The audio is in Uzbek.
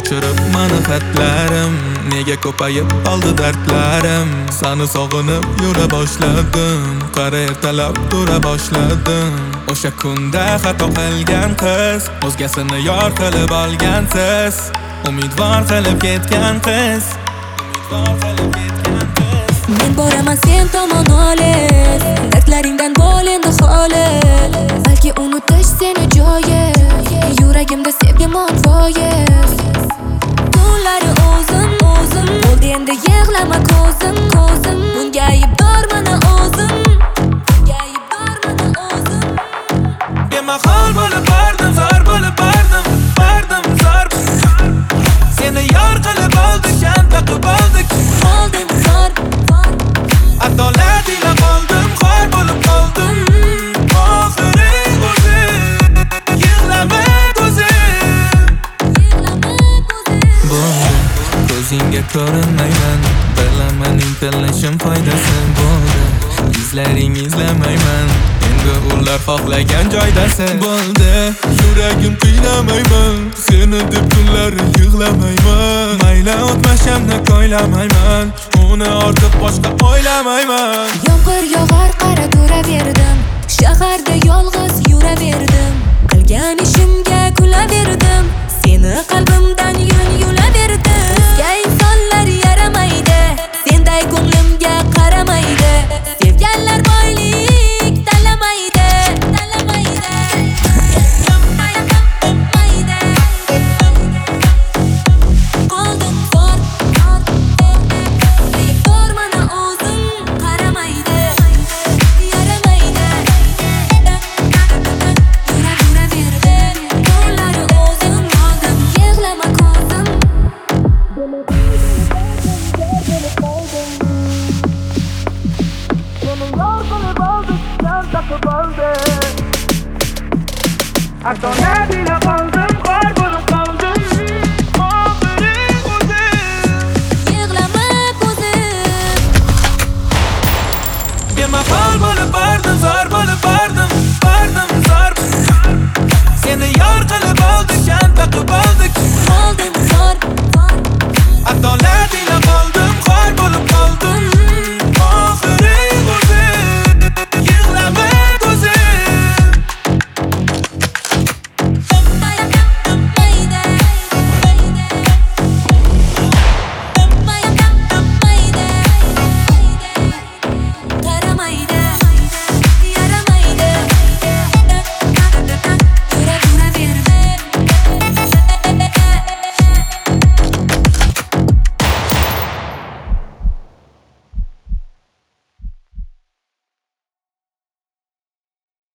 o'chirib mani xatlarim. Nega ko'payib qoldi dardlarim? Sani sog'inib yura boshladim. Qara ertalab tura boshladim. O'sha kunda xato qilgan qiz, o'zgasini yor qilib olgansiz. Umidvor qilib ketgan qiz, umidvor qilib ketgan qiz. Men boraman sen tomon olis, dardlaringdan bo'l endi xolis. Balki unutish seni joyiz, yuragimda sevgim foiz. Kunlari o'zim bo'ldi endi yig'lama ko'zim. Bunga aybdorman o'zim, bunga aybdorman o'zim. Bemahol bo'lib bordim, zor bo'lib bordim zor. Seni yor qilib oldik, shan taqib oldik. Qoldim zor. Adolat ila qoldim, xor bo'lib qoldim. Oxiri o'zim, yig'lama ko'zim. Bo'ldi, ko'zingga ko'rinmayman. Bilaman intilishim foydasi bo'ldi. Izlaring izlamayman, endi ular xohlagan joydasiz. Bo'ldi, yuragim qiynamayman. Seni deb kunlari yig'lamayman. Mayli o'tmashamni ko'ylamayman, uni ortiq boshqa o'ylamayman. Yomg'ir yog'ar qara turaverdim, shaharda yolg'iz yuraverdim. Qilgan ishimga kulaverdim, seni qalbimdan yulaverdim. Bizga insonlar yaramaydi, senday ko'nglimga qaramaydi. Sevganlar boylik talamaydi. Qoldim zor, aybdorman o'zim, qaramaydi, yaramaydi. Yuraverdim, kunlari o'zim oldim, yig'lama ko'zim. Adolat ila qoldim.